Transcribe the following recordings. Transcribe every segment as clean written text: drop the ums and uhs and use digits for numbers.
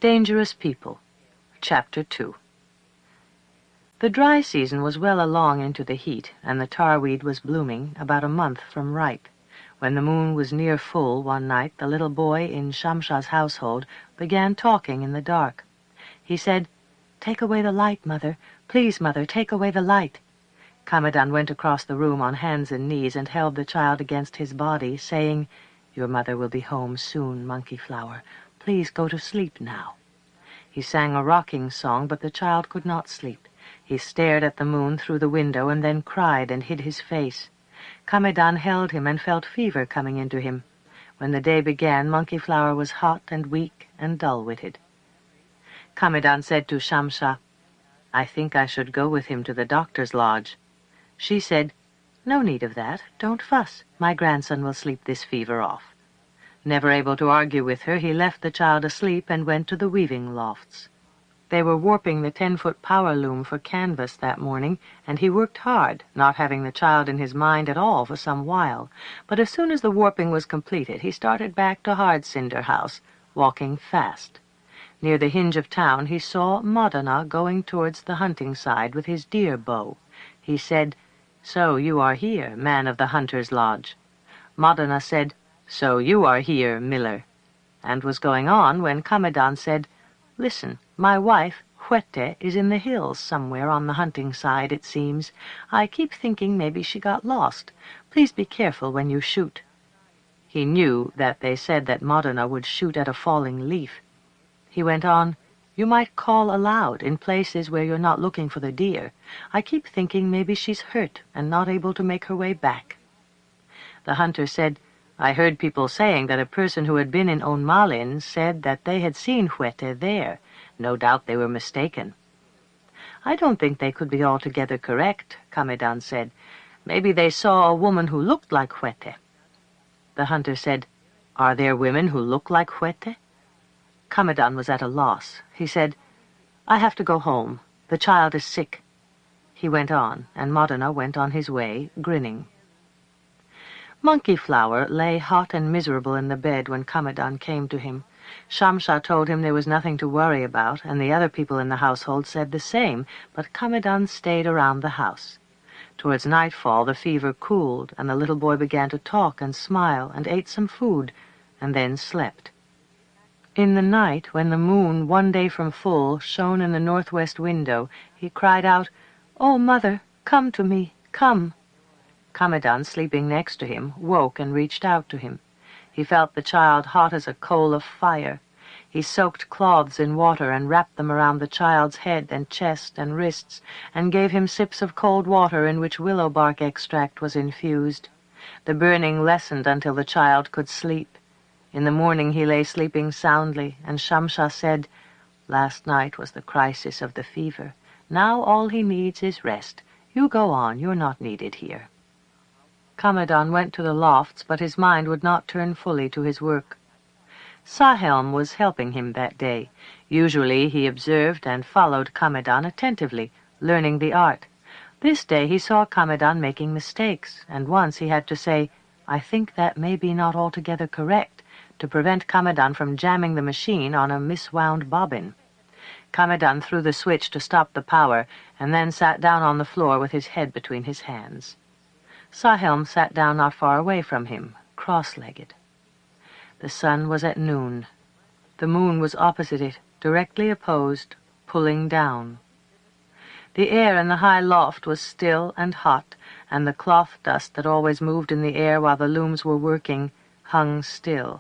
Dangerous People, Chapter 2. The dry season was well along into the heat, and the tarweed was blooming about a month from ripe. When the moon was near full one night, the little boy in Shamsha's household began talking in the dark. He said, "Take away the light, Mother. Please, Mother, take away the light." Kamadan went across the room on hands and knees and held the child against his body, saying, "Your mother will be home soon, Monkey Flower. Please go to sleep now." He sang a rocking song, but the child could not sleep. He stared at the moon through the window and then cried and hid his face. Kamadan held him and felt fever coming into him. When the day began, Monkey Flower was hot and weak and dull-witted. Kamadan said to Shamsha, "I think I should go with him to the doctor's lodge." She said, "No need of that. Don't fuss. My grandson will sleep this fever off." Never able to argue with her, he left the child asleep and went to the weaving lofts. They were warping the 10-foot power loom for canvas that morning, and he worked hard, not having the child in his mind at all for some while. But as soon as the warping was completed, he started back to Hard Cinder House, walking fast. Near the hinge of town, he saw Madana going towards the hunting side with his deer bow. He said, "So you are here, man of the hunter's lodge." Madana said, "So you are here, miller," and was going on when Kamadan said, "Listen, my wife, Hwete, is in the hills somewhere on the hunting side, it seems. I keep thinking maybe she got lost. Please be careful when you shoot." He knew that they said that Madana would shoot at a falling leaf. He went on, "You might call aloud in places where you're not looking for the deer. I keep thinking maybe she's hurt and not able to make her way back." The hunter said, "I heard people saying that a person who had been in Onmalin said that they had seen Hwete there. No doubt they were mistaken." "I don't think they could be altogether correct," Kamadan said. "Maybe they saw a woman who looked like Hwete." The hunter said, "Are there women who look like Hwete?" Kamadan was at a loss. He said, "I have to go home. The child is sick." He went on, and Madana went on his way, grinning. Monkey Flower lay hot and miserable in the bed when Kamadan came to him. Shamsha told him there was nothing to worry about, and the other people in the household said the same, but Kamadan stayed around the house. Towards nightfall the fever cooled, and the little boy began to talk and smile and ate some food, and then slept. In the night, when the moon, one day from full, shone in the northwest window, he cried out, "Oh, Mother, come to me, come." Kamadan, sleeping next to him, woke and reached out to him. He felt the child hot as a coal of fire. He soaked cloths in water and wrapped them around the child's head and chest and wrists, and gave him sips of cold water in which willow bark extract was infused. The burning lessened until the child could sleep. In the morning he lay sleeping soundly, and Shamsha said, "Last night was the crisis of the fever. Now all he needs is rest. You go on, you're not needed here." Kamadan went to the lofts, but his mind would not turn fully to his work. Sahelm was helping him that day. Usually he observed and followed Kamadan attentively, learning the art. This day he saw Kamadan making mistakes, and once he had to say, "I think that may be not altogether correct," to prevent Kamadan from jamming the machine on a miswound bobbin. Kamadan threw the switch to stop the power, and then sat down on the floor with his head between his hands. Sahelm sat down not far away from him, cross-legged. The sun was at noon. The moon was opposite it, directly opposed, pulling down. The air in the high loft was still and hot, and the cloth dust that always moved in the air while the looms were working hung still.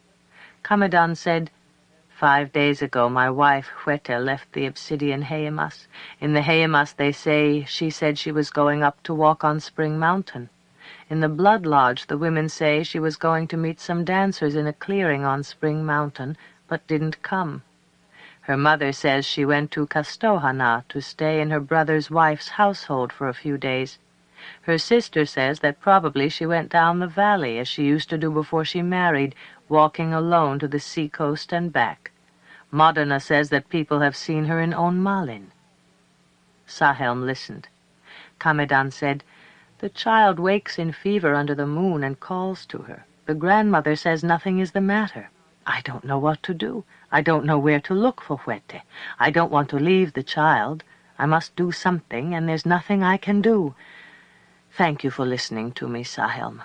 Kamadan said, 5 days ago my wife Hwete left the obsidian Hayemas. In the Hayemas they say she said she was going up to walk on Spring Mountain. In the Blood Lodge the women say she was going to meet some dancers in a clearing on Spring Mountain, but didn't come. Her mother says she went to Kastohana to stay in her brother's wife's household for a few days. Her sister says that probably she went down the valley as she used to do before she married, walking alone to the sea-coast and back. Madana says that people have seen her in Onmalin. Sahelm listened. Kamadan said, "The child wakes in fever under the moon and calls to her. The grandmother says nothing is the matter. I don't know what to do. I don't know where to look for Huete. I don't want to leave the child. I must do something, and there's nothing I can do. Thank you for listening to me, Sahelm."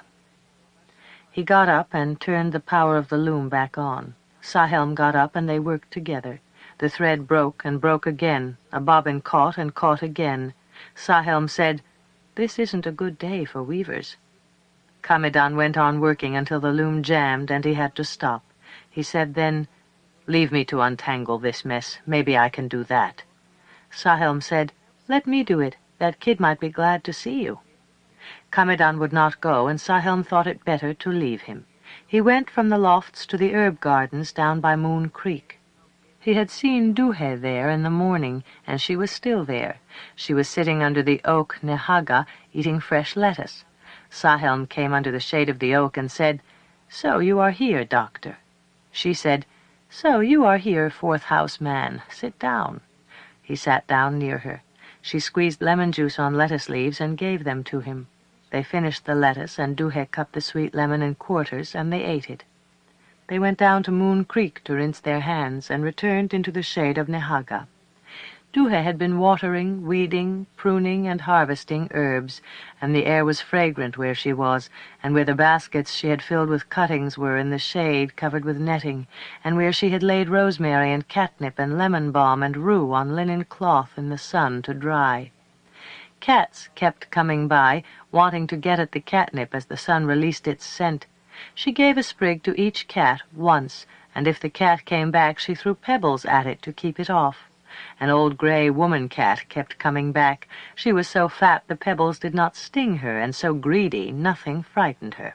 He got up and turned the power of the loom back on. Sahelm got up, and they worked together. The thread broke and broke again. A bobbin caught and caught again. Sahelm said, "This isn't a good day for weavers." Kamidan went on working until the loom jammed and he had to stop. He said then, "Leave me to untangle this mess. Maybe I can do that." Sahelm said, "Let me do it. That kid might be glad to see you." Kamidan would not go, and Sahelm thought it better to leave him. He went from the lofts to the herb gardens down by Moon Creek. He had seen Duhe there in the morning, and she was still there. She was sitting under the oak Nehaga, eating fresh lettuce. Sahelm came under the shade of the oak and said, "So you are here, doctor." She said, "So you are here, fourth house man. Sit down." He sat down near her. She squeezed lemon juice on lettuce leaves and gave them to him. They finished the lettuce, and Duhe cut the sweet lemon in quarters, and they ate it. They went down to Moon Creek to rinse their hands and returned into the shade of Nehaga. Duhe had been watering, weeding, pruning, and harvesting herbs, and the air was fragrant where she was, and where the baskets she had filled with cuttings were in the shade covered with netting, and where she had laid rosemary and catnip and lemon balm and rue on linen cloth in the sun to dry. Cats kept coming by, wanting to get at the catnip as the sun released its scent. She gave a sprig to each cat once, and if the cat came back she threw pebbles at it to keep it off. An old gray woman cat kept coming back. She was so fat the pebbles did not sting her, and so greedy nothing frightened her.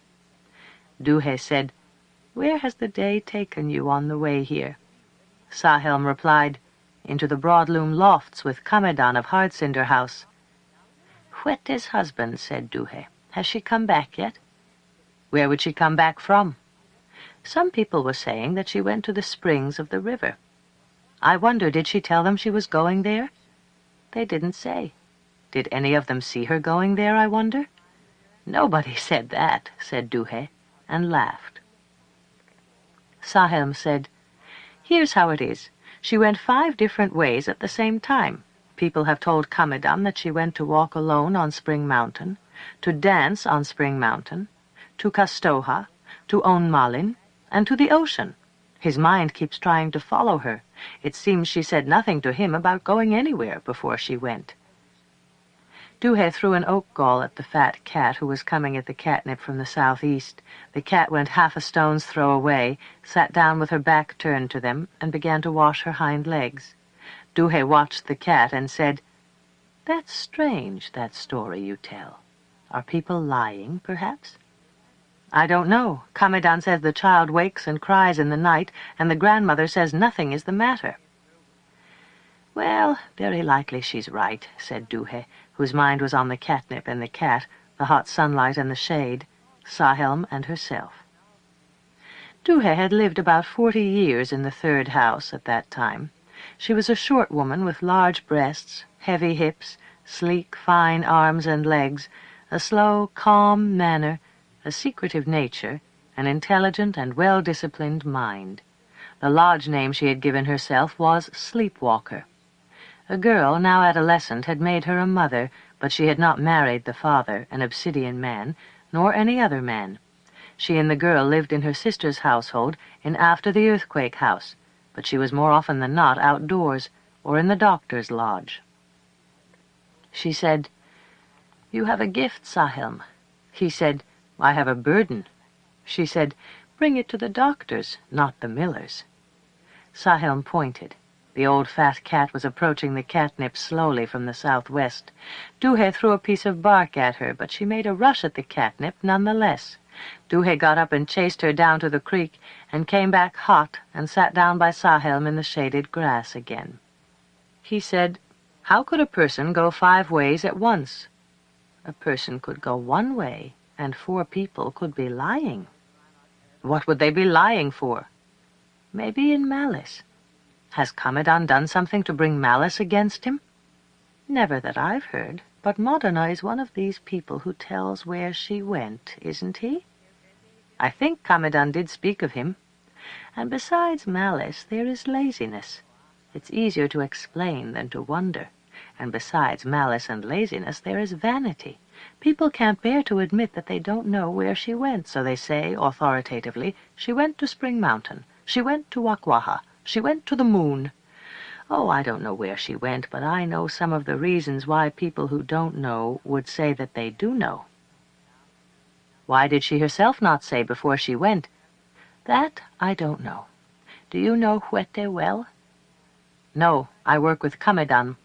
Duhe said, "Where has the day taken you on the way here?" Sahelm replied, "Into the broadloom lofts with Kamidan of Hardcinder House." "Huete's husband," said Duhe. "Has she come back yet?" "Where would she come back from?" "Some people were saying that she went to the springs of the river." "I wonder, did she tell them she was going there?" "They didn't say." "Did any of them see her going there, I wonder?" "Nobody said that," said Duhe, and laughed. Sahelm said, "Here's how it is. She went 5 different ways at the same time. People have told Kamidan that she went to walk alone on Spring Mountain, to dance on Spring Mountain, to Kastoha, to Onmalin, and to the ocean. His mind keeps trying to follow her. It seems she said nothing to him about going anywhere before she went." Duhe threw an oak gall at the fat cat who was coming at the catnip from the southeast. The cat went half a stone's throw away, sat down with her back turned to them, and began to wash her hind legs. Duhe watched the cat and said, "That's strange, that story you tell. Are people lying, perhaps?" "I don't know. Kamidan says the child wakes and cries in the night, and the grandmother says nothing is the matter." "Well, very likely she's right," said Duhe, whose mind was on the catnip and the cat, the hot sunlight and the shade, Sahelm and herself. Duhe had lived about 40 years in the 3rd house at that time. She was a short woman with large breasts, heavy hips, sleek, fine arms and legs, a slow, calm manner, a secretive nature, an intelligent and well-disciplined mind. The lodge name she had given herself was Sleepwalker. A girl, now adolescent, had made her a mother, but she had not married the father, an obsidian man, nor any other man. She and the girl lived in her sister's household in After the Earthquake House, but she was more often than not outdoors or in the doctor's lodge. She said, "You have a gift, Sahelm." He said, "I have a burden." She said, "Bring it to the doctors, not the miller's." Sahelm pointed. The old fat cat was approaching the catnip slowly from the southwest. Duhe threw a piece of bark at her, but she made a rush at the catnip nonetheless. Duhe got up and chased her down to the creek, and came back hot and sat down by Sahelm in the shaded grass again. He said, "How could a person go 5 ways at once?" "A person could go one way, and 4 people could be lying." "What would they be lying for?" "Maybe in malice." "Has Kamidan done something to bring malice against him?" "Never that I've heard, but Modena is one of these people who tells where she went, isn't he?" "I think Kamidan did speak of him." And besides malice, there is laziness. It's easier to explain than to wonder. And besides malice and laziness, there is vanity. People can't bear to admit that they don't know where she went, so they say, authoritatively, she went to Spring Mountain, she went to Wakwaha, she went to the moon. Oh, I don't know where she went, but I know some of the reasons why people who don't know would say that they do know. Why did she herself not say before she went? That I don't know. Do you know Huete well? No, I work with Kamedan.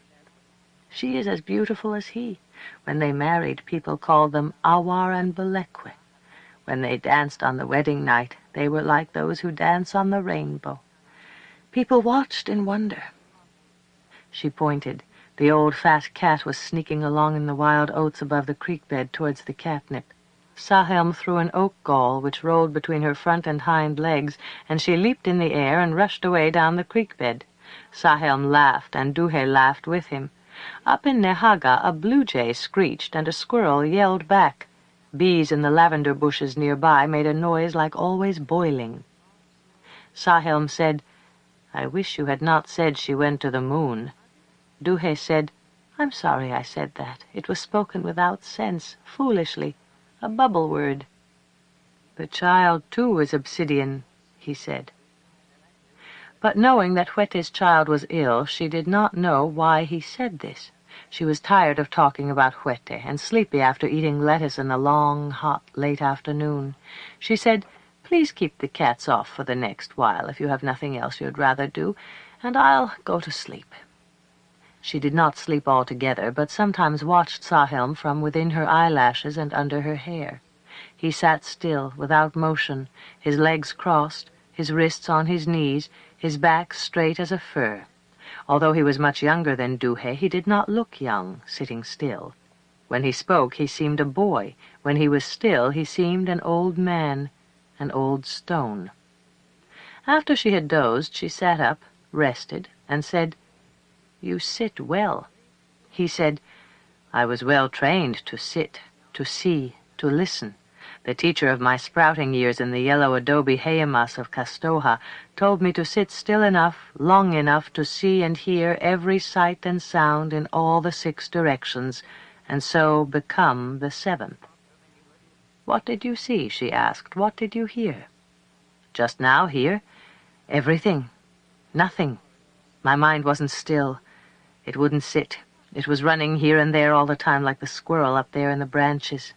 She is as beautiful as he. When they married, people called them Awar and Belekwe. When they danced on the wedding night, they were like those who dance on the rainbow. People watched in wonder. She pointed. The old fat cat was sneaking along in the wild oats above the creek bed towards the catnip. Sahelm threw an oak gall which rolled between her front and hind legs, and she leaped in the air and rushed away down the creek bed. Sahelm laughed, and Duhe laughed with him. Up in Nehaga, a blue jay screeched, and a squirrel yelled back. Bees in the lavender bushes nearby made a noise like always boiling. Sahelm said, I wish you had not said she went to the moon. Duhe said, I'm sorry I said that. It was spoken without sense, foolishly, a bubble word. The child, too, is obsidian, he said. But knowing that Huete's child was ill, she did not know why he said this. She was tired of talking about Huete, and sleepy after eating lettuce in the long, hot, late afternoon. She said, Please keep the cats off for the next while, if you have nothing else you'd rather do, and I'll go to sleep. She did not sleep altogether, but sometimes watched Sahelm from within her eyelashes and under her hair. He sat still, without motion, his legs crossed, his wrists on his knees, his back straight as a fir. Although he was much younger than Duhe, he did not look young, sitting still. When he spoke, he seemed a boy. When he was still, he seemed an old man, an old stone. After she had dozed, she sat up, rested, and said, You sit well. He said, I was well trained to sit, to see, to listen. The teacher of my sprouting years in the yellow adobe hayamas of Kastoha told me to sit still enough, long enough to see and hear every sight and sound in all the 6 directions, and so become the 7th. What did you see? She asked. What did you hear? Just now hear? Everything. Nothing. My mind wasn't still. It wouldn't sit. It was running here and there all the time like the squirrel up there in the branches.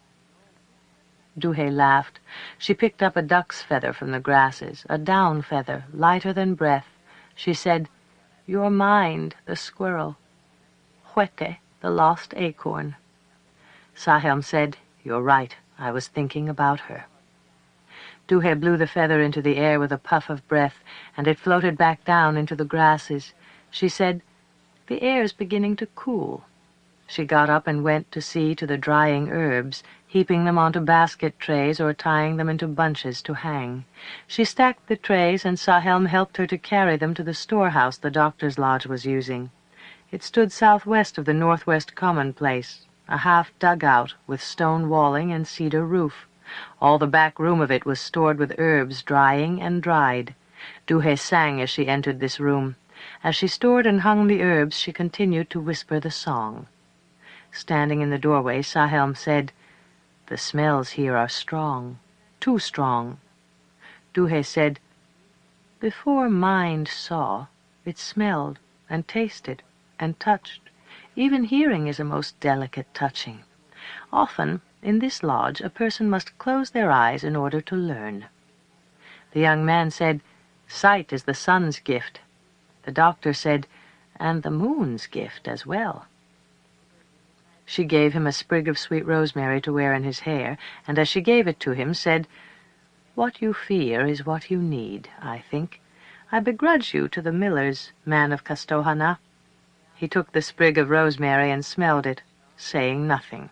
Duhe laughed. She picked up a duck's feather from the grasses, a down feather, lighter than breath. She said, Your mind, the squirrel. Huete, the lost acorn. Sahelm said, You're right. I was thinking about her. Duhe blew the feather into the air with a puff of breath, and it floated back down into the grasses. She said, The air's beginning to cool. She got up and went to see to the drying herbs, heaping them onto basket trays or tying them into bunches to hang. She stacked the trays, and Sahelm helped her to carry them to the storehouse the doctor's lodge was using. It stood southwest of the northwest common place, a half dugout with stone walling and cedar roof. All the back room of it was stored with herbs drying and dried. Duhe sang as she entered this room. As she stored and hung the herbs, she continued to whisper the song. Standing in the doorway, Sahelm said, The smells here are strong, too strong. Duhe said, Before mind saw, it smelled and tasted and touched. Even hearing is a most delicate touching. Often, in this lodge, a person must close their eyes in order to learn. The young man said, Sight is the sun's gift. The doctor said, And the moon's gift as well. She gave him a sprig of sweet rosemary to wear in his hair, and as she gave it to him, said, What you fear is what you need, I think. I begrudge you to the millers, man of Kastohana. He took the sprig of rosemary and smelled it, saying nothing.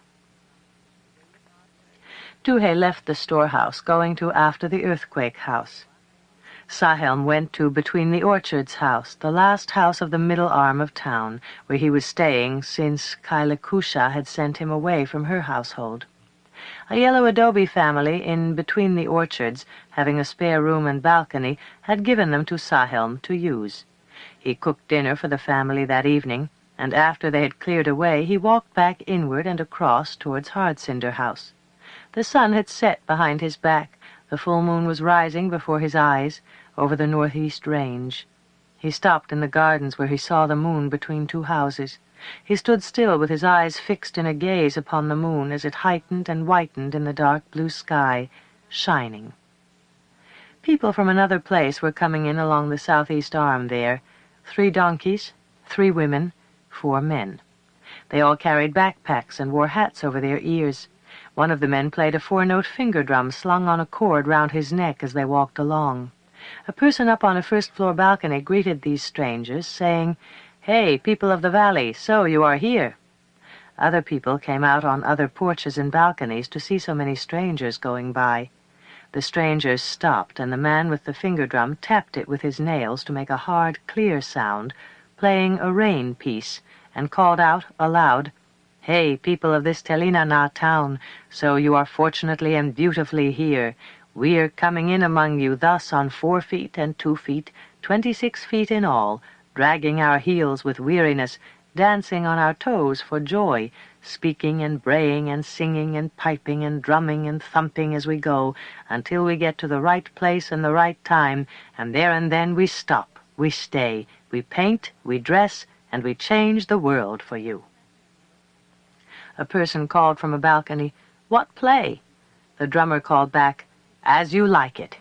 Duhe left the storehouse, going to after the earthquake house. Sahelm went to Between the Orchards house, the last house of the middle arm of town, where he was staying since Kailakusha had sent him away from her household. A yellow adobe family in between the orchards, having a spare room and balcony, had given them to Sahelm to use. He cooked dinner for the family that evening, and after they had cleared away, he walked back inward and across towards Hardcinder House. The sun had set behind his back. The full moon was rising before his eyes over the northeast range. He stopped in the gardens where he saw the moon between two houses. He stood still with his eyes fixed in a gaze upon the moon as it heightened and whitened in the dark blue sky, shining. People from another place were coming in along the southeast arm there. 3 donkeys, 3 women, 4 men. They all carried backpacks and wore hats over their ears. One of the men played a 4-note finger drum slung on a cord round his neck as they walked along. A person up on a first-floor balcony greeted these strangers, saying, "Hey, people of the valley, so you are here." Other people came out on other porches and balconies to see so many strangers going by. The strangers stopped, and the man with the finger drum tapped it with his nails to make a hard, clear sound, playing a rain piece, and called out aloud, "Hey, people of this Telinana town, so you are fortunately and beautifully here. We are coming in among you thus on 4 feet and 2 feet, 26 feet in all, dragging our heels with weariness, dancing on our toes for joy, speaking and braying and singing and piping and drumming and thumping as we go, until we get to the right place and the right time, and there and then we stop, we stay, we paint, we dress, and we change the world for you." A person called from a balcony, "What play?" The drummer called back, "As you like it."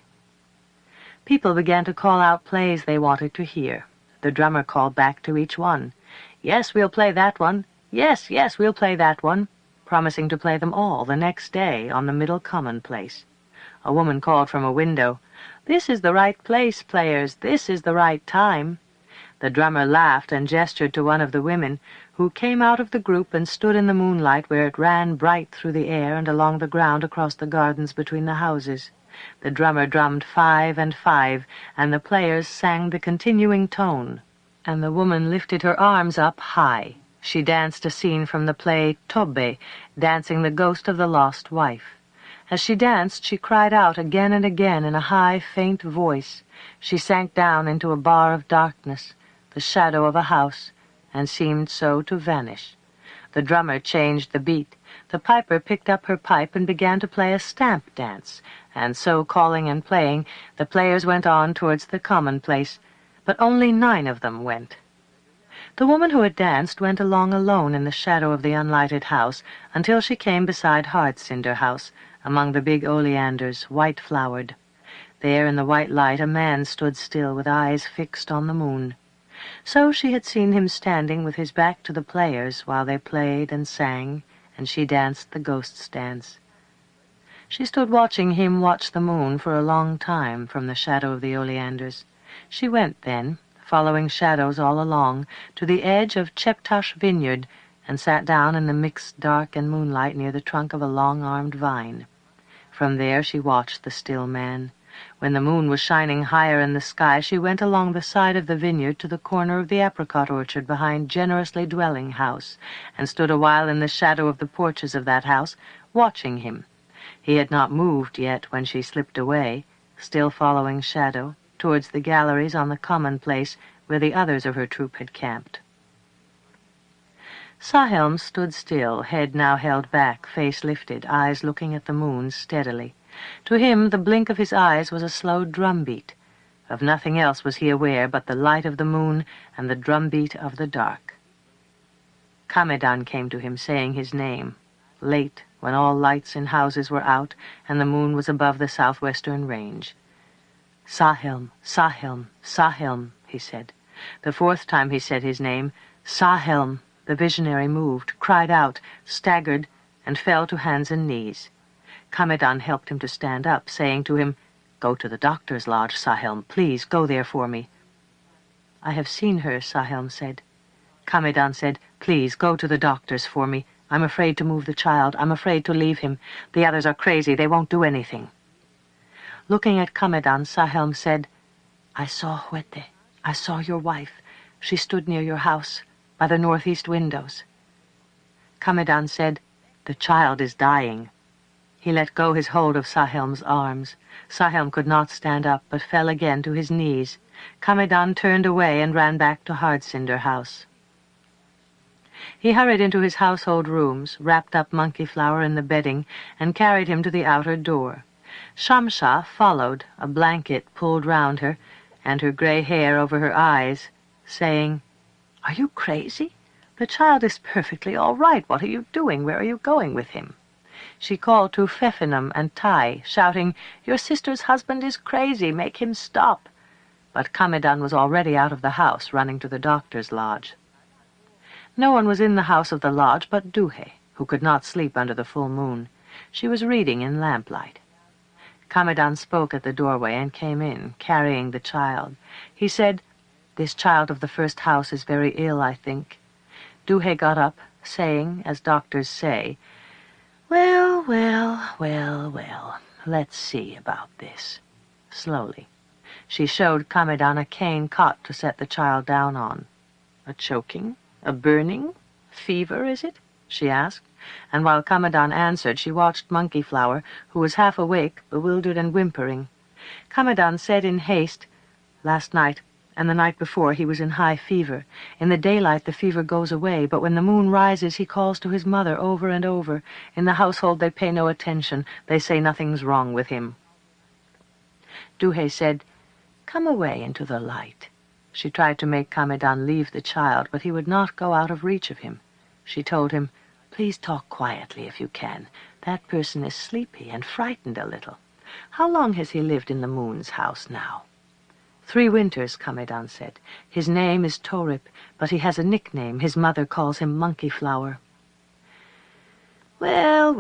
People began to call out plays they wanted to hear. The drummer called back to each one, "Yes, we'll play that one. Yes, yes, we'll play that one," promising to play them all the next day on the middle commonplace. A woman called from a window, "This is the right place, players. This is the right time." The drummer laughed and gestured to one of the women, who came out of the group and stood in the moonlight where it ran bright through the air and along the ground across the gardens between the houses. The drummer drummed 5 and 5, and the players sang the continuing tone, and the woman lifted her arms up high. She danced a scene from the play Tobbe, dancing the ghost of the lost wife. As she danced, she cried out again and again in a high, faint voice. She sank down into a bar of darkness, the shadow of a house, and seemed so to vanish. The drummer changed the beat. The piper picked up her pipe and began to play a stamp dance, and so calling and playing, the players went on towards the commonplace, but only 9 of them went. The woman who had danced went along alone in the shadow of the unlighted house until she came beside Hardcinder House, among the big oleanders, white-flowered. There in the white light a man stood still with eyes fixed on the moon. So she had seen him standing with his back to the players while they played and sang, and she danced the ghost's dance. She stood watching him watch the moon for a long time from the shadow of the oleanders. She went then, following shadows all along, to the edge of Cheptosh Vineyard, and sat down in the mixed dark and moonlight near the trunk of a long-armed vine. From there she watched the still man. When the moon was shining higher in the sky, she went along the side of the vineyard to the corner of the apricot orchard behind Generously Dwelling House, and stood a while in the shadow of the porches of that house, watching him. He had not moved yet when she slipped away, still following shadow, towards the galleries on the commonplace where the others of her troop had camped. Sahelm stood still, head now held back, face lifted, eyes looking at the moon steadily. To him the blink of his eyes was a slow drumbeat. Of nothing else was he aware but the light of the moon and the drumbeat of the dark. Kamedan came to him, saying his name, late, when all lights in houses were out and the moon was above the southwestern range. "Sahelm, Sahelm, Sahelm," he said. The 4th time he said his name, "Sahelm," the visionary moved, cried out, staggered, and fell to hands and knees. Kamedan helped him to stand up, saying to him, "Go to the doctor's lodge, Sahelm. Please go there for me." "I have seen her," Sahelm said. Kamedan said, "Please go to the doctor's for me. I'm afraid to move the child. I'm afraid to leave him. The others are crazy. They won't do anything." Looking at Kamedan, Sahelm said, "I saw Huete. I saw your wife. She stood near your house, by the northeast windows." Kamedan said, "The child is dying." He let go his hold of Sahelm's arms. Sahelm could not stand up, but fell again to his knees. Kamidan turned away and ran back to Hardcinder House. He hurried into his household rooms, wrapped up Monkey Flower in the bedding, and carried him to the outer door. Shamsha followed, a blanket pulled round her, and her gray hair over her eyes, saying, "Are you crazy? The child is perfectly all right. What are you doing? Where are you going with him?" She called to Pfeffinum and Tai, shouting, "Your sister's husband is crazy. Make him stop." But Kamidan was already out of the house, running to the doctor's lodge. No one was in the house of the lodge but Duhe, who could not sleep under the full moon. She was reading in lamplight. Kamidan spoke at the doorway and came in, carrying the child. He said, "This child of the first house is very ill, I think." Duhe got up, saying, as doctors say, "Well, let's see about this." Slowly, she showed Kamidan a cane cot to set the child down on. "A choking? A burning? Fever, is it?" she asked, and while Kamidan answered, she watched Monkey Flower, who was half awake, bewildered and whimpering. Kamidan said in haste, "Last night and the night before he was in high fever. In the daylight the fever goes away, but when the moon rises he calls to his mother over and over. In the household they pay no attention. They say nothing's wrong with him." Duhe said, "Come away into the light." She tried to make Kamidan leave the child, but he would not go out of reach of him. She told him, "Please talk quietly if you can. That person is sleepy and frightened a little. How long has he lived in the moon's house now?" "3 winters, Kamidan said. "His name is Torip, but he has a nickname. His mother calls him Monkey Flower." Well,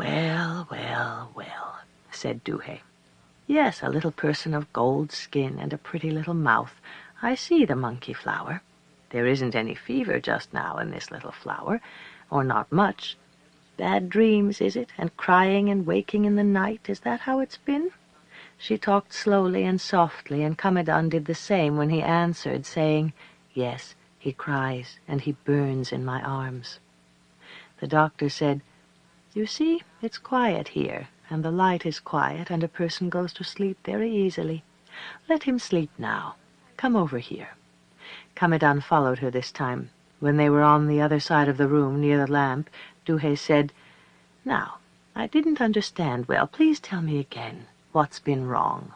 said Duhe. "Yes, a little person of gold skin and a pretty little mouth. I see the Monkey Flower. There isn't any fever just now in this little flower, or not much. Bad dreams, is it? And crying and waking in the night, is that how it's been?" She talked slowly and softly, and Kamidan did the same when he answered, saying, "Yes, he cries, and he burns in my arms." The doctor said, "You see, it's quiet here, and the light is quiet, and a person goes to sleep very easily. Let him sleep now. Come over here." Kamidan followed her this time. When they were on the other side of the room, near the lamp, Duhe said, "Now, I didn't understand well. Please tell me again. What's been wrong?"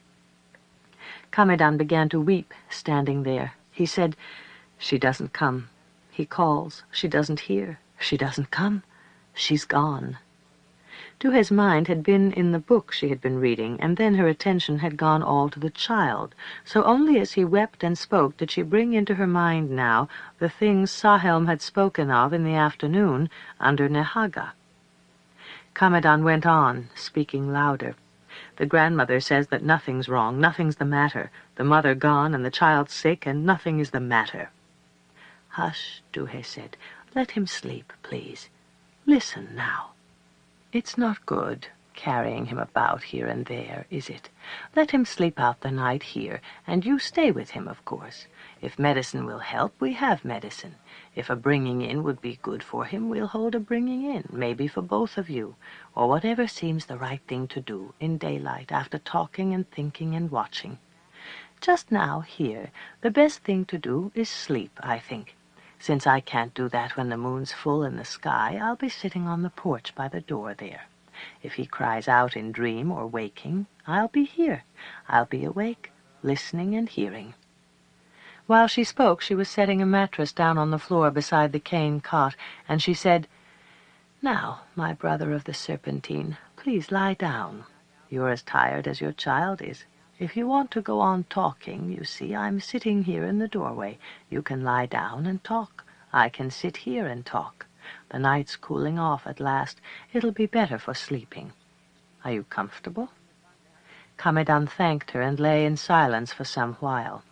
Kamidan began to weep, standing there. He said, "She doesn't come. He calls. She doesn't hear. She doesn't come. She's gone." Duhe's mind had been in the book she had been reading, and then her attention had gone all to the child. So only as he wept and spoke did she bring into her mind now the things Sahelm had spoken of in the afternoon under Nehaga. Kamidan went on, speaking louder. "The grandmother says that nothing's wrong, nothing's the matter. The mother gone and the child sick, and nothing is the matter." "Hush," Duhe said. "Let him sleep, please. Listen now. It's not good, carrying him about here and there, is it? Let him sleep out the night here, and you stay with him, of course. If medicine will help, we have medicine. If a bringing in would be good for him, we'll hold a bringing in, maybe for both of you, or whatever seems the right thing to do in daylight, after talking and thinking and watching. Just now, here, the best thing to do is sleep, I think. Since I can't do that when the moon's full in the sky, I'll be sitting on the porch by the door there. If he cries out in dream or waking, I'll be here. I'll be awake, listening and hearing." While she spoke, she was setting a mattress down on the floor beside the cane cot, and she said, "Now, my brother of the Serpentine, please lie down. You're as tired as your child is. If you want to go on talking, you see, I'm sitting here in the doorway. You can lie down and talk. I can sit here and talk. The night's cooling off at last. It'll be better for sleeping. Are you comfortable?" Kamidan thanked her and lay in silence for some while.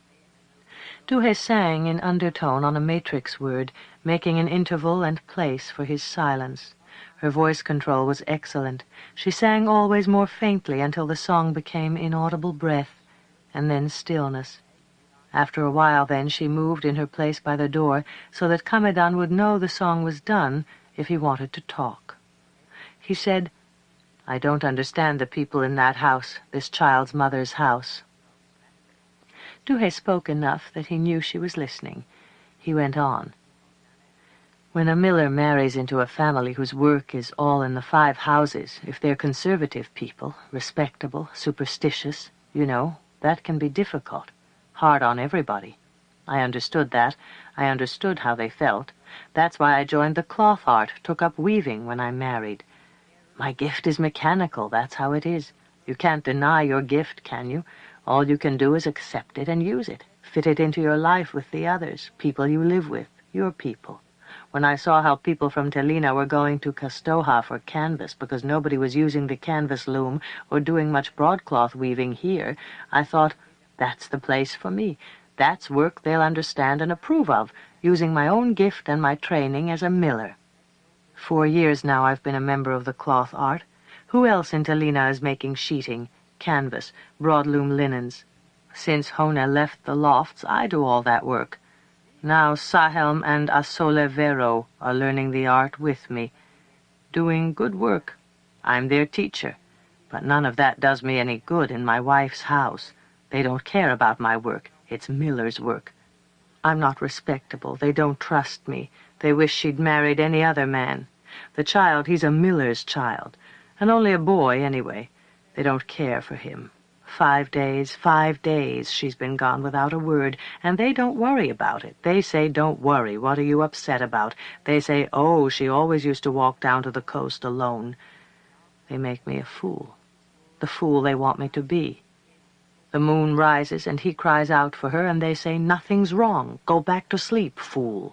Duhe sang in undertone on a matrix word, making an interval and place for his silence. Her voice control was excellent. She sang always more faintly until the song became inaudible breath, and then stillness. After a while, then, she moved in her place by the door so that Kamidan would know the song was done if he wanted to talk. He said, I don't understand the people in that house, this child's mother's house." Duhe spoke enough that he knew she was listening. He went on. "When a miller marries into a family whose work is all in the 5 houses, if they're conservative people, respectable, superstitious, you know, that can be difficult, hard on everybody. I understood that. I understood how they felt. That's why I joined the cloth art, took up weaving when I married. My gift is mechanical, that's how it is. You can't deny your gift, can you? All you can do is accept it and use it, fit it into your life with the others, people you live with, your people. When I saw how people from Telina were going to Kastoha for canvas because nobody was using the canvas loom or doing much broadcloth weaving here, I thought, that's the place for me. That's work they'll understand and approve of, using my own gift and my training as a miller. 4 years now I've been a member of the cloth art. Who else in Telina is making sheeting, canvas, broadloom linens? Since Hona left the lofts, I do all that work. Now Sahelm and Asole Vero are learning the art with me, doing good work. I'm their teacher, but none of that does me any good in my wife's house. They don't care about my work. It's miller's work. I'm not respectable. They don't trust me. They wish she'd married any other man. The child, he's a miller's child, and only a boy anyway. They don't care for him. 5 days she's been gone without a word, and they don't worry about it. They say, don't worry, what are you upset about? They say, oh, she always used to walk down to the coast alone. They make me a fool, the fool they want me to be. The moon rises, and he cries out for her, and they say, nothing's wrong. Go back to sleep, fool.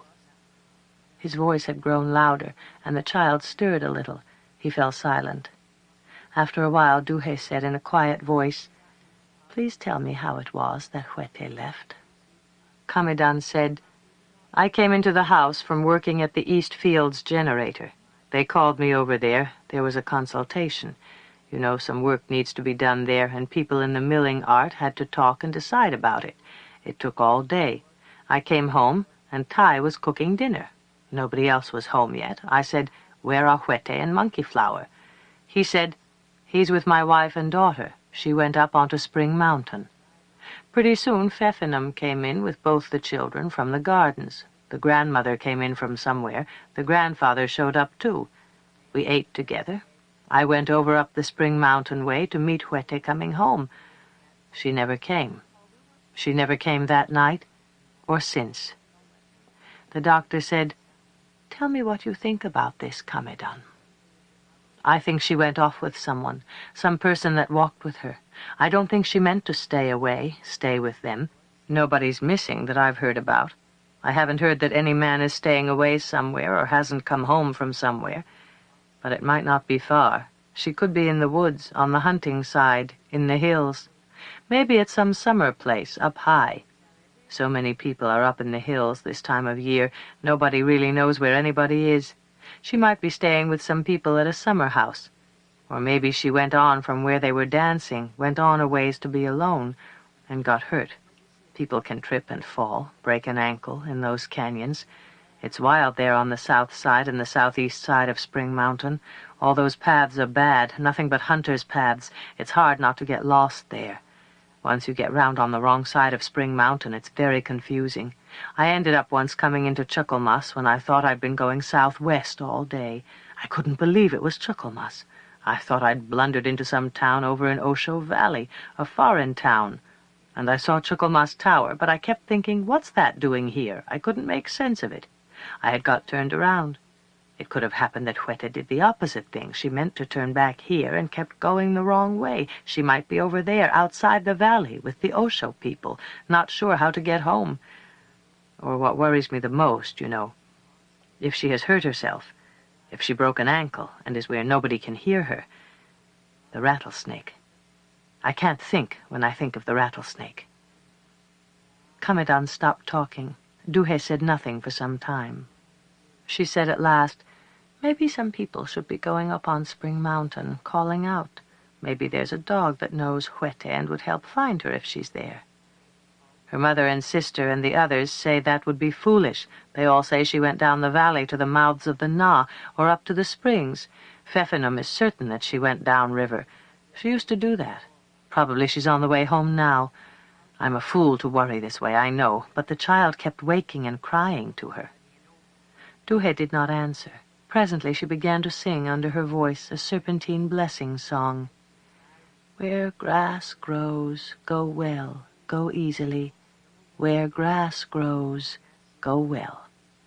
His voice had grown louder, and the child stirred a little. He fell silent. After a while, Duhe said in a quiet voice, "Please tell me how it was that Hwete left." Kamidan said, "I came into the house from working at the East Fields generator. They called me over there. There was a consultation. You know, some work needs to be done there, and people in the milling art had to talk and decide about it. It took all day. I came home, and Tai was cooking dinner. Nobody else was home yet. I said, 'Where are Hwete and Monkey Flower?' He said, 'He's with my wife and daughter. She went up onto Spring Mountain.' Pretty soon Pfeffinum came in with both the children from the gardens. The grandmother came in from somewhere. The grandfather showed up too. We ate together. I went over up the Spring Mountain way to meet Hwete coming home. She never came. She never came that night, or since. The doctor said, 'Tell me what you think about this, Kamidan.' I think she went off with someone, some person that walked with her. I don't think she meant to stay away, stay with them. Nobody's missing that I've heard about. I haven't heard that any man is staying away somewhere or hasn't come home from somewhere. But it might not be far. She could be in the woods, on the hunting side, in the hills. Maybe at some summer place, up high. So many people are up in the hills this time of year, nobody really knows where anybody is. She might be staying with some people at a summer house. Or maybe she went on from where they were dancing, went on a ways to be alone, and got hurt. People can trip and fall, break an ankle in those canyons. It's wild there on the south side and the southeast side of Spring Mountain. All those paths are bad, nothing but hunters' paths. It's hard not to get lost there. Once you get round on the wrong side of Spring Mountain, it's very confusing. I ended up once coming into Chuckalmas when I thought I'd been going southwest all day. I couldn't believe it was Chuckalmas. I thought I'd blundered into some town over in Osho Valley, a foreign town. And I saw Chuckalmas Tower, but I kept thinking, what's that doing here? I couldn't make sense of it. I had got turned around. It could have happened that Hwete did the opposite thing. She meant to turn back here and kept going the wrong way. She might be over there, outside the valley, with the Osho people, not sure how to get home. Or what worries me the most, you know, if she has hurt herself, if she broke an ankle and is where nobody can hear her, the rattlesnake. I can't think when I think of the rattlesnake." Kamidan stopped talking. Duhe said nothing for some time. She said at last, "Maybe some people should be going up on Spring Mountain, calling out. Maybe there's a dog that knows Hwete and would help find her if she's there." Her mother and sister and the others say that would be foolish. They all say she went down the valley to the mouths of the Na, or up to the springs. Pfeffernuim is certain that she went downriver. She used to do that. Probably she's on the way home now. I'm a fool to worry this way, I know, but the child kept waking and crying to her." Duhe did not answer. Presently she began to sing under her voice a serpentine blessing song. "Where grass grows, go well, go easily. Where grass grows, go well."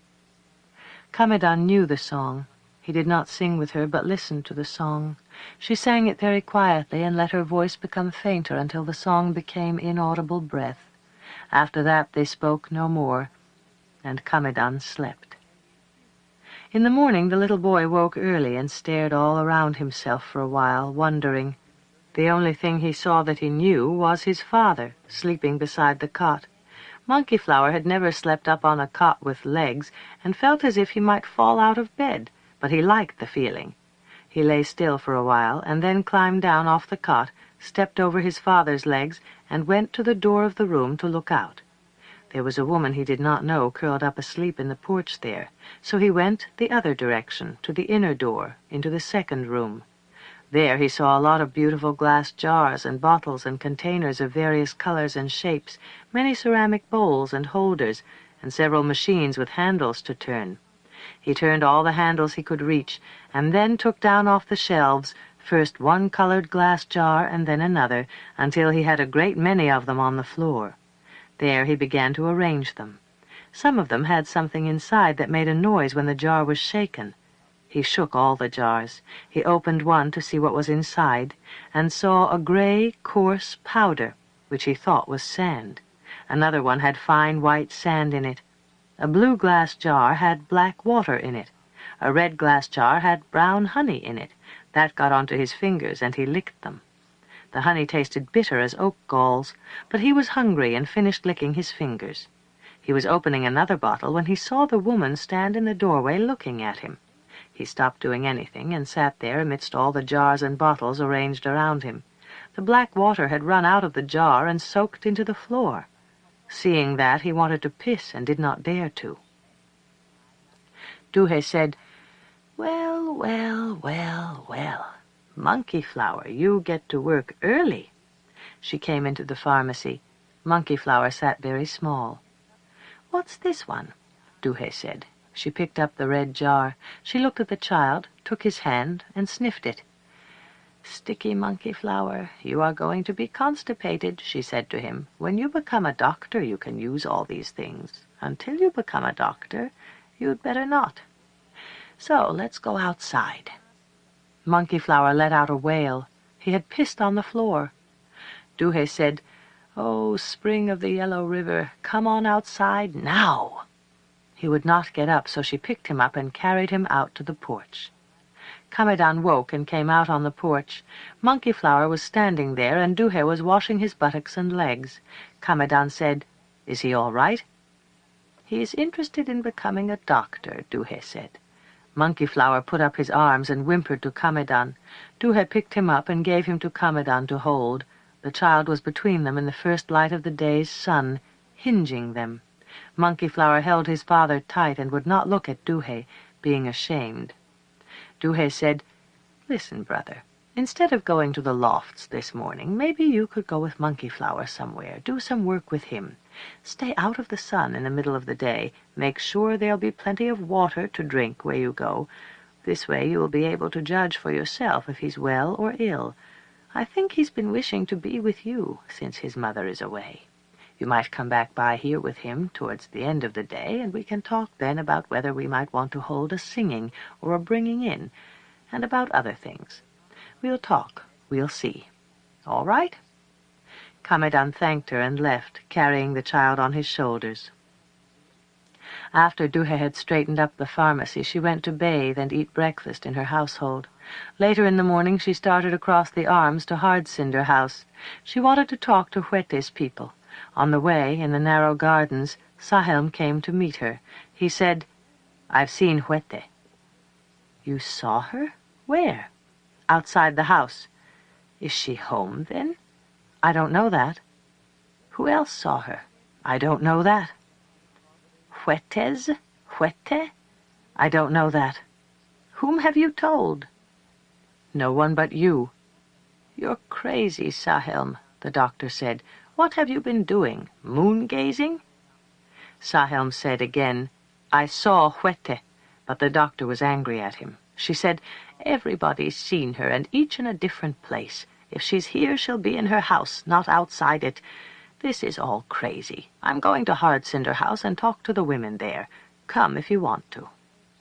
Kamadan knew the song. He did not sing with her, but listened to the song. She sang it very quietly and let her voice become fainter until the song became inaudible breath. After that they spoke no more, and Kamadan slept. In the morning the little boy woke early and stared all around himself for a while, wondering. The only thing he saw that he knew was his father, sleeping beside the cot. Monkeyflower had never slept up on a cot with legs, and felt as if he might fall out of bed, but he liked the feeling. He lay still for a while, and then climbed down off the cot, stepped over his father's legs, and went to the door of the room to look out. There was a woman he did not know curled up asleep in the porch there, so he went the other direction, to the inner door, into the second room. There he saw a lot of beautiful glass jars and bottles and containers of various colors and shapes, many ceramic bowls and holders, and several machines with handles to turn. He turned all the handles he could reach, and then took down off the shelves first one colored glass jar and then another, until he had a great many of them on the floor. There he began to arrange them. Some of them had something inside that made a noise when the jar was shaken. He shook all the jars. He opened one to see what was inside, and saw a gray, coarse powder, which he thought was sand. Another one had fine white sand in it. A blue glass jar had black water in it. A red glass jar had brown honey in it. That got onto his fingers, and he licked them. The honey tasted bitter as oak galls, but he was hungry and finished licking his fingers. He was opening another bottle when he saw the woman stand in the doorway looking at him. He stopped doing anything and sat there amidst all the jars and bottles arranged around him. The black water had run out of the jar and soaked into the floor. Seeing that, he wanted to piss and did not dare to. Duhe said, "Well, well, well, well. Monkeyflower, you get to work early." She came into the pharmacy. Monkeyflower sat very small. "What's this one?" Duhe said. She picked up the red jar. She looked at the child, took his hand, and sniffed it. "Sticky Monkeyflower, you are going to be constipated," she said to him. "When you become a doctor, you can use all these things. Until you become a doctor, you'd better not. So let's go outside." Monkeyflower let out a wail. He had pissed on the floor. Duhe said, "Oh, Spring of the Yellow River, come on outside now." He would not get up, so she picked him up and carried him out to the porch. Kamadan woke and came out on the porch. Monkeyflower was standing there, and Duhe was washing his buttocks and legs. Kamadan said, "Is he all right?" "He is interested in becoming a doctor," Duhe said. Monkeyflower put up his arms and whimpered to Kamadan. Duhe picked him up and gave him to Kamadan to hold. The child was between them in the first light of the day's sun, hinging them. Monkeyflower held his father tight and would not look at Duhe, being ashamed. Duhe said, "Listen, brother, instead of going to the lofts this morning, maybe you could go with Monkeyflower somewhere, do some work with him. Stay out of the sun in the middle of the day. Make sure there'll be plenty of water to drink where you go. This way you will be able to judge for yourself if he's well or ill. I think he's been wishing to be with you since his mother is away. You might come back by here with him towards the end of the day, and we can talk then about whether we might want to hold a singing or a bringing in, and about other things. We'll talk. We'll see. All right?" Kamadan thanked her and left, carrying the child on his shoulders. After Duhe had straightened up the pharmacy, she went to bathe and eat breakfast in her household. Later in the morning she started across the arms to Hardcinder House. She wanted to talk to Huete's people. On the way, in the narrow gardens, Sahelm came to meet her. He said, "I've seen Huete." "You saw her? Where?" "Outside the house." "Is she home, then?" "I don't know that." "Who else saw her?" "I don't know that." "Huete? I don't know that." "Whom have you told?" No one but you. You're crazy, Sahelm, the doctor said. What have you been doing? Moon-gazing? Sahelm said again, I saw Huete, but the doctor was angry at him. She said, everybody's seen her, and each in a different place. If she's here, she'll be in her house, not outside it. This is all crazy. I'm going to Hardcinder House and talk to the women there. Come if you want to.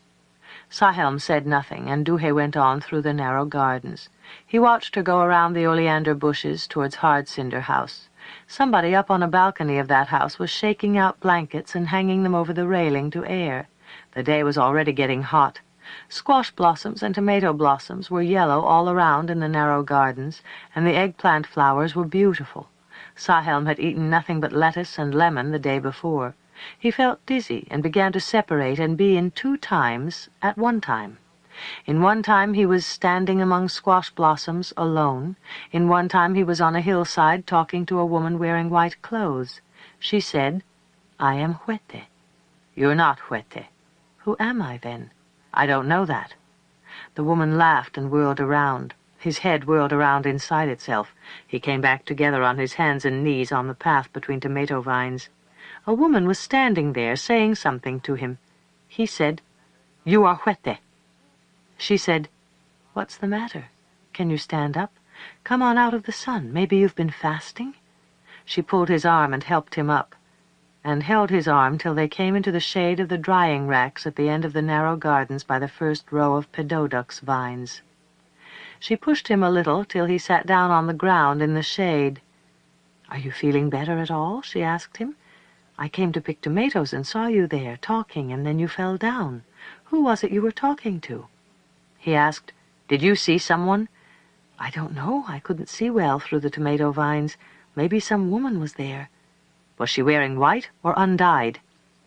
Sahelm said nothing, and Duhe went on through the narrow gardens. He watched her go around the oleander bushes towards Hardcinder House. Somebody up on a balcony of that house was shaking out blankets and hanging them over the railing to air. The day was already getting hot. Squash blossoms and tomato blossoms were yellow all around in the narrow gardens, and the eggplant flowers were beautiful. Sahelm had eaten nothing but lettuce and lemon the day before. He felt dizzy and began to separate and be in 2 times at one time. In one time he was standing among squash blossoms alone. In one time he was on a hillside talking to a woman wearing white clothes. She said, I am Huete. You're not Huete. Who am I, then? I don't know that. The woman laughed and whirled around. His head whirled around inside itself. He came back together on his hands and knees on the path between tomato vines. A woman was standing there saying something to him. He said, You are Huete. She said, What's the matter? Can you stand up? Come on out of the sun. Maybe you've been fasting? She pulled his arm and helped him up, and held his arm till they came into the shade of the drying racks at the end of the narrow gardens by the first row of pedodux vines. She pushed him a little till he sat down on the ground in the shade. Are you feeling better at all? She asked him. I came to pick tomatoes and saw you there, talking, and then you fell down. Who was it you were talking to? He asked, Did you see someone? I don't know. I couldn't see well through the tomato vines. Maybe some woman was there. Was she wearing white or undyed?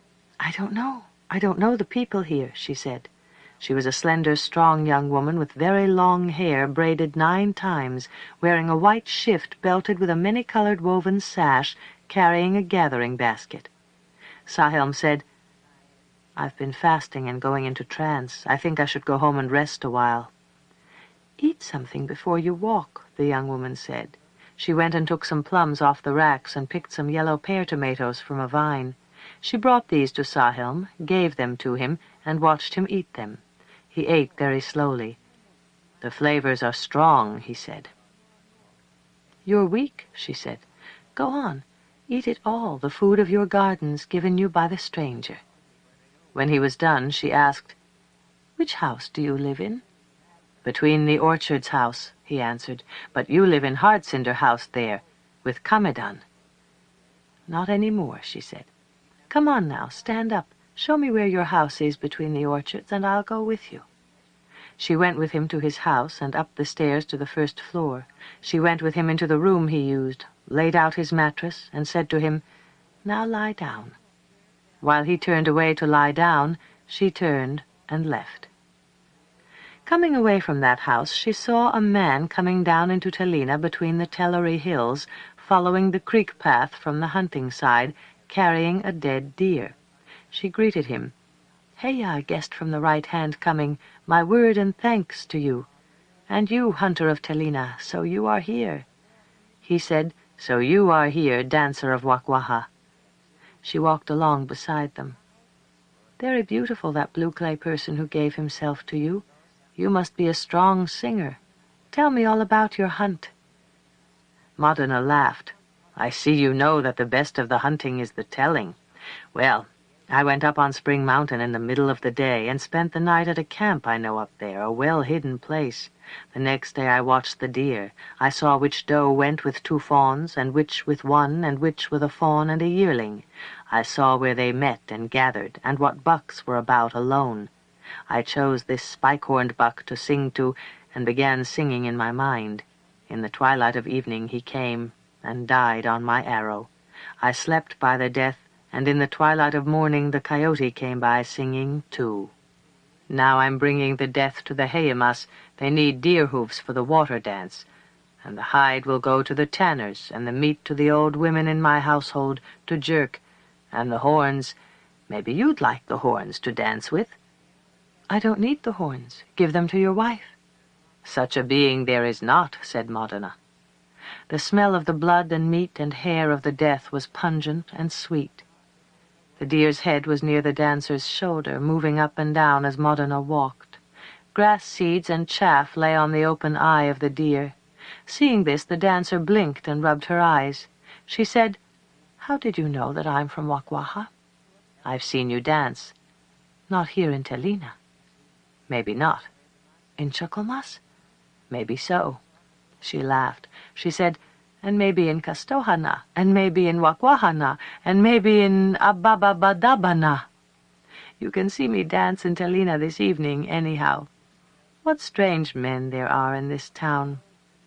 I don't know. I don't know the people here, she said. She was a slender, strong young woman with very long hair braided 9 times, wearing a white shift belted with a many-colored woven sash, carrying a gathering basket. Sahelm said, I've been fasting and going into trance. I think I should go home and rest a while. Eat something before you walk, the young woman said. She went and took some plums off the racks and picked some yellow pear tomatoes from a vine. She brought these to Sahelm, gave them to him, and watched him eat them. He ate very slowly. The flavors are strong, he said. You're weak, she said. Go on. Eat it all, the food of your gardens given you by the stranger. When he was done, she asked, Which house do you live in? Between the orchard's house, he answered, but you live in Hardcinder House there, with Kamadan. Not any more, she said. Come on now, stand up. Show me where your house is between the orchards, and I'll go with you. She went with him to his house and up the stairs to the first floor. She went with him into the room he used, laid out his mattress, and said to him, Now lie down. While he turned away to lie down, she turned and left. Coming away from that house, she saw a man coming down into Talina between the Tellery hills, following the creek path from the hunting side, carrying a dead deer. She greeted him. Heya, guest from the right hand coming, my word and thanks to you. And you, hunter of Talina, so you are here. He said, So you are here, dancer of Wakwaha. She walked along beside them. Very beautiful, that blue clay person who gave himself to you. You must be a strong singer. Tell me all about your hunt. Madana laughed. I see you know that the best of the hunting is the telling. Well, I went up on Spring Mountain in the middle of the day and spent the night at a camp I know up there, a well-hidden place. The next day I watched the deer. I saw which doe went with 2 fawns, and which with 1, and which with a fawn and a yearling. I saw where they met and gathered, and what bucks were about alone. I chose this spike-horned buck to sing to, and began singing in my mind. In the twilight of evening he came and died on my arrow. I slept by the death, and in the twilight of morning the coyote came by singing too. Now I'm bringing the death to the Heyemas. They need deer hoofs for the water dance, and the hide will go to the tanners, and the meat to the old women in my household to jerk, and the horns, maybe you'd like the horns to dance with. I don't need the horns. Give them to your wife. "Such a being there is not," said Modena. The smell of the blood and meat and hair of the death was pungent and sweet. The deer's head was near the dancer's shoulder, moving up and down as Modena walked. Grass seeds and chaff lay on the open eye of the deer. Seeing this, the dancer blinked and rubbed her eyes. She said, "How did you know that I'm from Wakwaha?" "I've seen you dance." "Not here in Telina." "Maybe not." "In Chucalmas?" "Maybe so." She laughed. She said, "And maybe in Castohana, and maybe in Wakwahana, and maybe in Abababadabana. You can see me dance in Telina this evening, anyhow. What strange men there are in this town."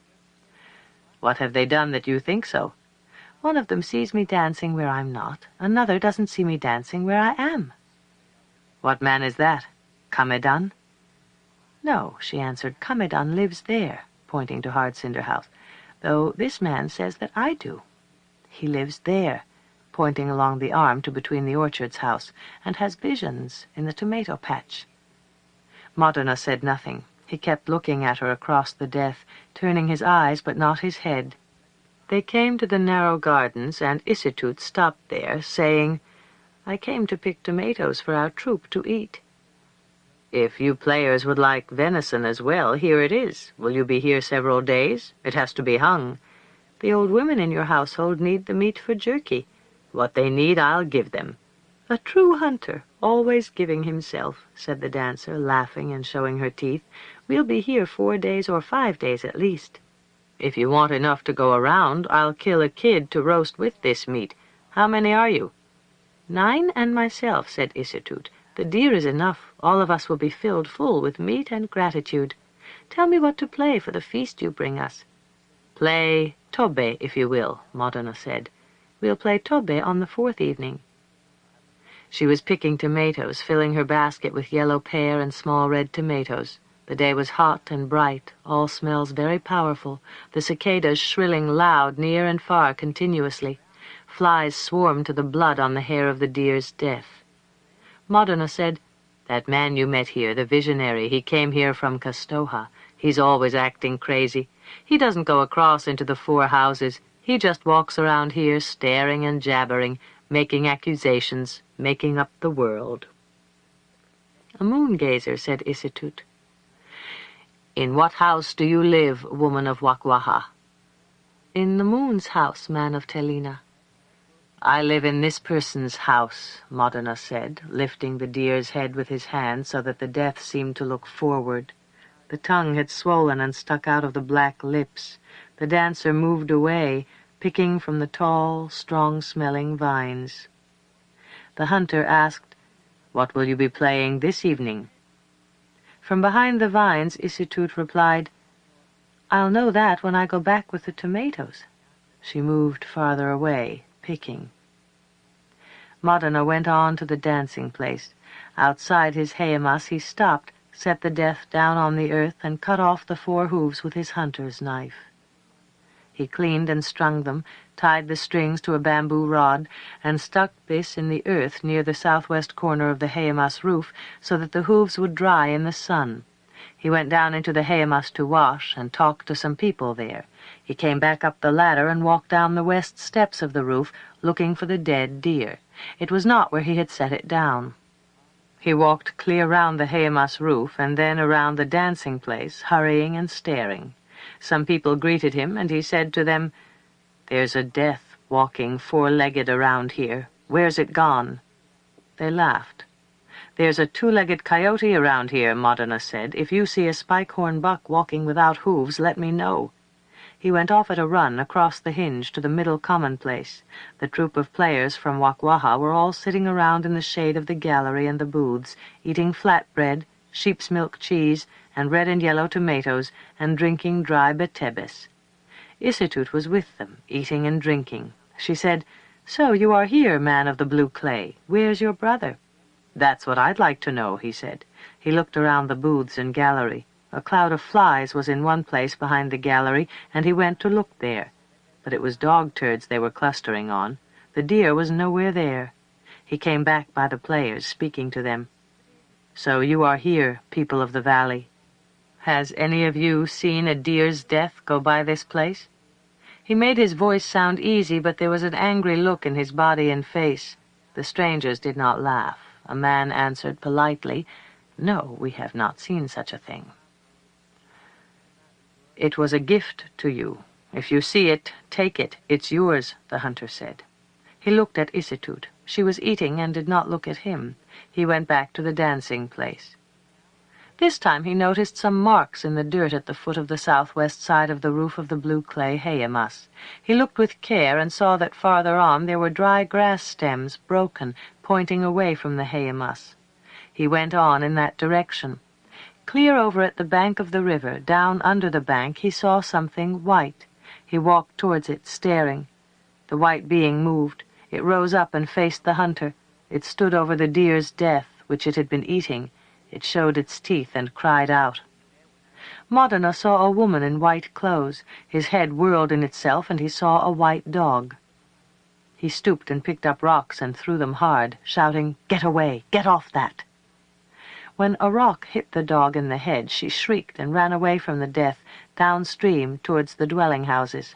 "What have they done that you think so?" "One of them sees me dancing where I'm not. Another doesn't see me dancing where I am." "What man is that? Kamedan?" "No," she answered. "Kamedan lives there," pointing to Hardcinder House, "though this man says that I do. He lives there," pointing along the arm to Between the Orchards house, "and has visions in the tomato patch." Modena said nothing. He kept looking at her across the death, turning his eyes but not his head. They came to the narrow gardens, and Isitut stopped there, saying, "I came to pick tomatoes for our troop to eat." "If you players would like venison as well, here it is. Will you be here several days? It has to be hung. The old women in your household need the meat for jerky. What they need I'll give them." "A true hunter, always giving himself," said the dancer, laughing and showing her teeth. "We'll be here 4 days or 5 days at least." "If you want enough to go around, I'll kill a kid to roast with this meat. How many are you?" "9 and myself," said Isitut. "The deer is enough. All of us will be filled full with meat and gratitude. Tell me what to play for the feast you bring us." "Play Tobe, if you will," Modena said. "We'll play Tobe on the 4th evening." She was picking tomatoes, filling her basket with yellow pear and small red tomatoes. The day was hot and bright, all smells very powerful, the cicadas shrilling loud near and far continuously. Flies swarmed to the blood on the hair of the deer's death. Modena said, "That man you met here, the visionary, he came here from Castoha. He's always acting crazy. He doesn't go across into the 4 houses. He just walks around here staring and jabbering, making accusations, making up the world." "A moon-gazer," said Isitut. "In what house do you live, woman of Wakwaha?" "In the moon's house, man of Telina." "I live in this person's house," Modena said, lifting the deer's head with his hand so that the death seemed to look forward. The tongue had swollen and stuck out of the black lips. The dancer moved away, picking from the tall, strong-smelling vines. The hunter asked, "What will you be playing this evening?" From behind the vines, Isitut replied, "I'll know that when I go back with the tomatoes." She moved farther away, picking. Modena went on to the dancing place. Outside his haemas he stopped, set the death down on the earth, and cut off the 4 hooves with his hunter's knife. He cleaned and strung them, tied the strings to a bamboo rod, and stuck this in the earth near the southwest corner of the haemas roof so that the hooves would dry in the sun. He went down into the haemas to wash and talked to some people there. He came back up the ladder and walked down the west steps of the roof, looking for the dead deer. It was not where he had set it down. He walked clear round the haemas roof and then around the dancing place, hurrying and staring. Some people greeted him, and he said to them, "There's a death walking 4-legged around here. Where's it gone?" They laughed. "There's a 2-legged coyote around here," Modena said. "If you see a spike-horn buck walking without hooves, let me know." He went off at a run across the hinge to the middle commonplace. The troop of players from Wakwaha were all sitting around in the shade of the gallery and the booths, eating flatbread, sheep's milk cheese, and red and yellow tomatoes, and drinking dry betebes. Isitut was with them, eating and drinking. She said, "So you are here, man of the blue clay. Where's your brother?" "That's what I'd like to know," he said. He looked around the booths and gallery. A cloud of flies was in one place behind the gallery, and he went to look there. But it was dog-turds they were clustering on. The deer was nowhere there. He came back by the players, speaking to them. "So you are here, people of the valley. Has any of you seen a deer's death go by this place?" He made his voice sound easy, but there was an angry look in his body and face. The strangers did not laugh. A man answered politely, "No, we have not seen such a thing." "It was a gift to you. If you see it, take it. It's yours," the hunter said. He looked at Isitut. She was eating and did not look at him. He went back to the dancing place. This time he noticed some marks in the dirt at the foot of the southwest side of the roof of the blue clay hayemas. He looked with care and saw that farther on there were dry grass stems, broken, pointing away from the hayemas. He went on in that direction. Clear over at the bank of the river, down under the bank, he saw something white. He walked towards it, staring. The white being moved. It rose up and faced the hunter. It stood over the deer's death, which it had been eating. It showed its teeth and cried out. Modena saw a woman in white clothes. His head whirled in itself, and he saw a white dog. He stooped and picked up rocks and threw them hard, shouting, "Get away! Get off that!" When a rock hit the dog in the head, she shrieked and ran away from the death, downstream towards the dwelling houses.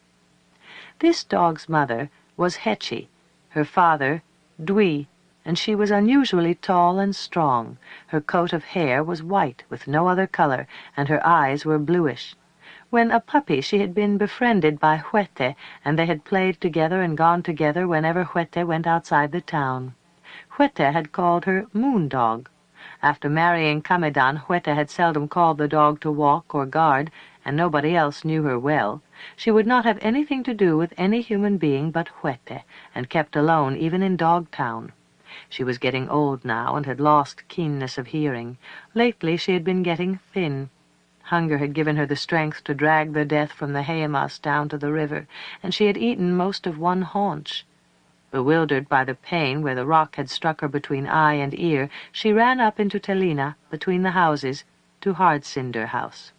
This dog's mother was Hetchi, her father Dwi, and she was unusually tall and strong. Her coat of hair was white, with no other color, and her eyes were bluish. When a puppy she had been befriended by Hwete, and they had played together and gone together whenever Hwete went outside the town. Hwete had called her Moon Dog. After marrying Kamedan, Hwete had seldom called the dog to walk or guard, and nobody else knew her well. She would not have anything to do with any human being but Hwete, and kept alone even in Dogtown. She was getting old now and had lost keenness of hearing. Lately she had been getting thin. Hunger had given her the strength to drag the death from the hayemas down to the river, and she had eaten most of one haunch. Bewildered by the pain where the rock had struck her between eye and ear, she ran up into Telina, between the houses, to Hardcinder House.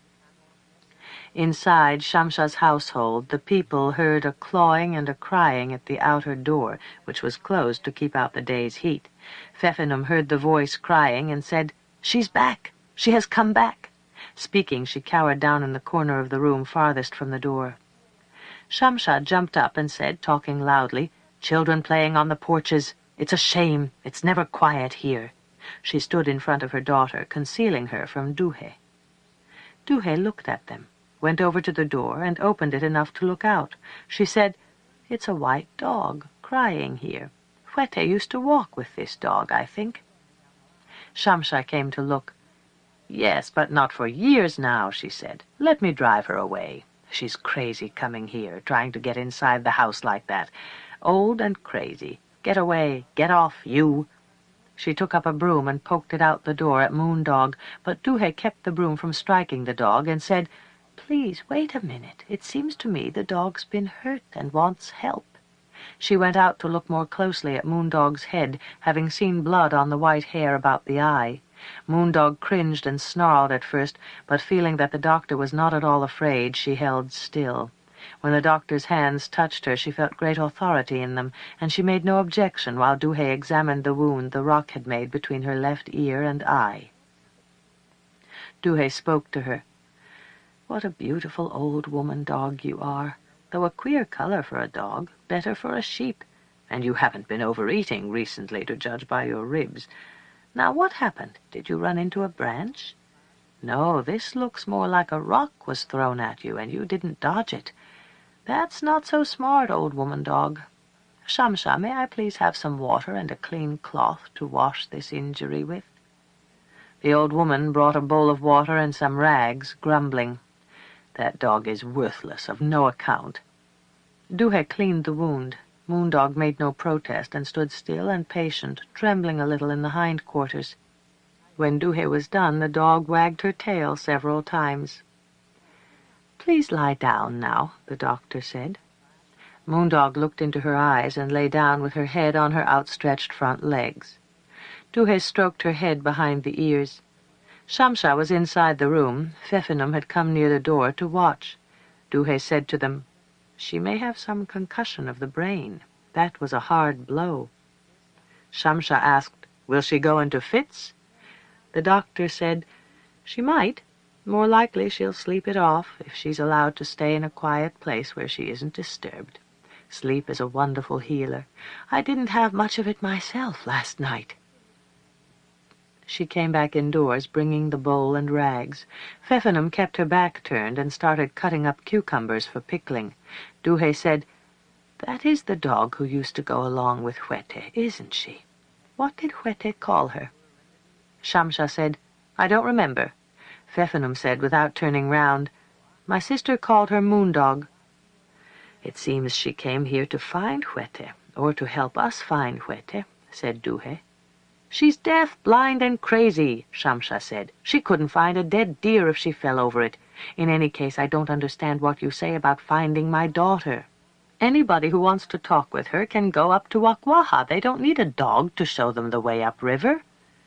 Inside Shamsha's household, the people heard a clawing and a crying at the outer door, which was closed to keep out the day's heat. Pfeffinum heard the voice crying and said, "She's back! She has come back!" Speaking, she cowered down in the corner of the room farthest from the door. Shamsha jumped up and said, talking loudly, "Children playing on the porches. It's a shame. It's never quiet here." She stood in front of her daughter, concealing her from Duhe. Duhe looked at them, went over to the door, and opened it enough to look out. She said, "It's a white dog, crying here. Hwete used to walk with this dog, I think." Shamsha came to look. "Yes, but not for years now," she said. "Let me drive her away. She's crazy coming here, trying to get inside the house like that. Old and crazy. Get away, get off, you." She took up a broom and poked it out the door at Moondog, but Duhe kept the broom from striking the dog and said, "Please, wait a minute. It seems to me the dog's been hurt and wants help." She went out to look more closely at Moondog's head, having seen blood on the white hair about the eye. Moondog cringed and snarled at first, but feeling that the doctor was not at all afraid, she held still. When the doctor's hands touched her, she felt great authority in them, and she made no objection while Duhe examined the wound the rock had made between her left ear and eye. Duhe spoke to her. "What a beautiful old woman dog you are, though a queer color for a dog, better for a sheep, and you haven't been overeating recently, to judge by your ribs. Now, what happened? Did you run into a branch? No, this looks more like a rock was thrown at you, and you didn't dodge it. That's not so smart, old woman dog. Shamsha, may I please have some water and a clean cloth to wash this injury with?" The old woman brought a bowl of water and some rags, grumbling. "That dog is worthless, of no account." Duhe cleaned the wound. Moondog made no protest and stood still and patient, trembling a little in the hindquarters. When Duhe was done, the dog wagged her tail several times. "Please lie down now," the doctor said. Moondog looked into her eyes and lay down with her head on her outstretched front legs. Duhe stroked her head behind the ears. Shamsha was inside the room. Pfeffinum had come near the door to watch. Duhe said to them, "She may have some concussion of the brain. That was a hard blow." Shamsha asked, "Will she go into fits?" The doctor said, "She might. More likely she'll sleep it off if she's allowed to stay in a quiet place where she isn't disturbed. Sleep is a wonderful healer. I didn't have much of it myself last night." She came back indoors, bringing the bowl and rags. Pfeffernum kept her back turned and started cutting up cucumbers for pickling. Duhe said, "That is the dog who used to go along with Hwete, isn't she? What did Hwete call her?" Shamsha said, "I don't remember." Pfeffernum said, without turning round, "My sister called her Moondog." "It seems she came here to find Hwete, or to help us find Hwete," said Duhe. "She's deaf, blind, and crazy," Shamsha said. "She couldn't find a dead deer if she fell over it. In any case, I don't understand what you say about finding my daughter. Anybody who wants to talk with her can go up to Wakwaha. They don't need a dog to show them the way upriver."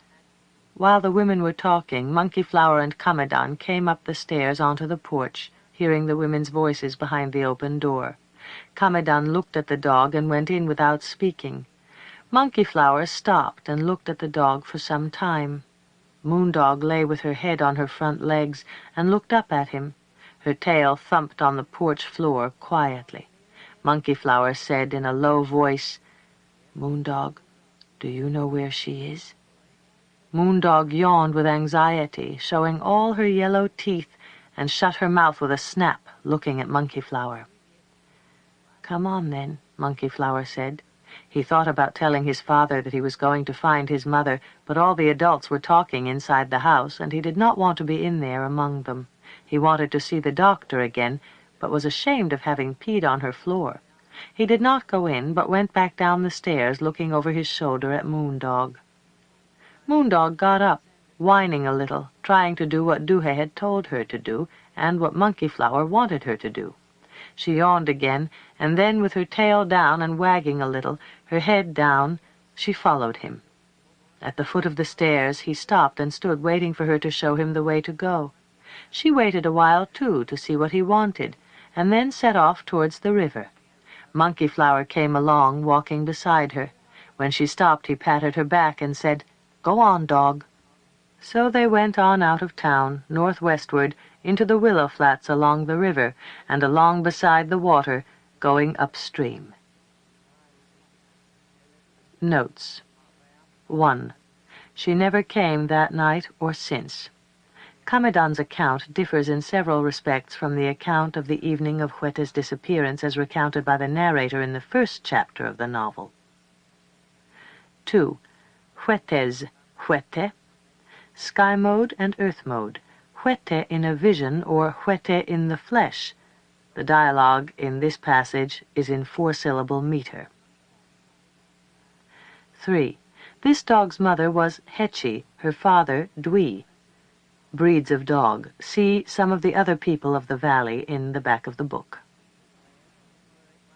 While the women were talking, Monkeyflower and Kamadan came up the stairs onto the porch, hearing the women's voices behind the open door. Kamadan looked at the dog and went in without speaking. Monkeyflower stopped and looked at the dog for some time. Moondog lay with her head on her front legs and looked up at him. Her tail thumped on the porch floor quietly. Monkeyflower said in a low voice, "Moondog, do you know where she is?" Moondog yawned with anxiety, showing all her yellow teeth, and shut her mouth with a snap, looking at Monkeyflower. "Come on, then," Monkeyflower said. He thought about telling his father that he was going to find his mother, but all the adults were talking inside the house, and he did not want to be in there among them. He wanted to see the doctor again, but was ashamed of having peed on her floor. He did not go in, but went back down the stairs, looking over his shoulder at Moondog. Moondog got up, whining a little, trying to do what Duhe had told her to do, and what Monkeyflower wanted her to do. She yawned again, and then, with her tail down and wagging a little, her head down, she followed him. At the foot of the stairs he stopped and stood waiting for her to show him the way to go. She waited a while, too, to see what he wanted, and then set off towards the river. Monkeyflower came along, walking beside her. When she stopped, he patted her back and said, "Go on, dog." So they went on out of town, northwestward, into the willow flats along the river, and along beside the water, going upstream. Notes. 1. She never came that night or since. Kamadan's account differs in several respects from the account of the evening of Hwete's disappearance as recounted by the narrator in the first chapter of the novel. 2. Hwete's Hwete. Sky mode and earth mode. Hwete in a vision or Hwete in the flesh. The dialogue in this passage is in 4-syllable meter. 3. This dog's mother was Hechi, her father Dwi. Breeds of dog. See some of the other people of the valley in the back of the book.